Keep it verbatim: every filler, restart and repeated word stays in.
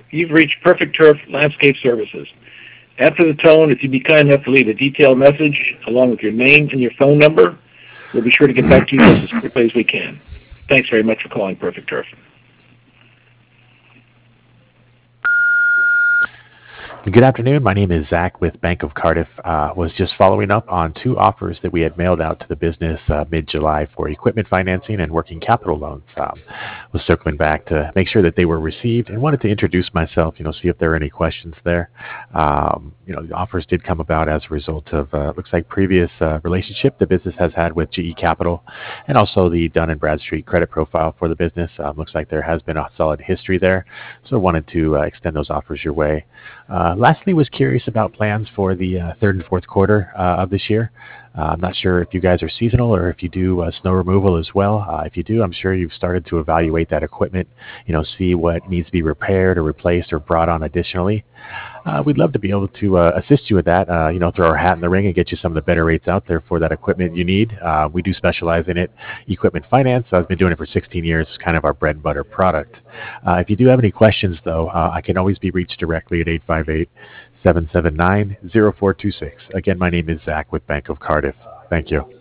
You've reached Perfect Turf Landscape Services. After the tone, if you'd be kind enough to leave a detailed message along with your name and your phone number, we'll be sure to get back to you just as quickly as we can. Thanks very much for calling Perfect Turf. Good afternoon. My name is Zach with Bank of Cardiff. Uh, was just following up on two offers that we had mailed out to the business uh, mid-July for equipment financing and working capital loans. Um, was circling back to make sure that they were received and wanted to introduce myself, you know, see if there are any questions there. Um, you know, the offers did come about as a result of, uh, looks like previous uh, relationship the business has had with G E Capital and also the Dun and Bradstreet credit profile for the business. Um, looks like there has been a solid history there. So wanted to uh, extend those offers your way. Uh, lastly, was curious about plans for the uh, third and fourth quarter uh, of this year. Uh, I'm not sure if you guys are seasonal or if you do uh, snow removal as well. Uh, if you do, I'm sure you've started to evaluate that equipment, you know, see what needs to be repaired or replaced or brought on additionally. Uh, we'd love to be able to uh, assist you with that, uh, you know, throw our hat in the ring and get you some of the better rates out there for that equipment you need. Uh, we do specialize in it. Equipment finance, I've been doing it for sixteen years. It's kind of our bread and butter product. Uh, if you do have any questions, though, uh, I can always be reached directly at eight five eight, seven seven nine, zero four two six. Again, my name is Zach with Bank of Cardiff. Thank you.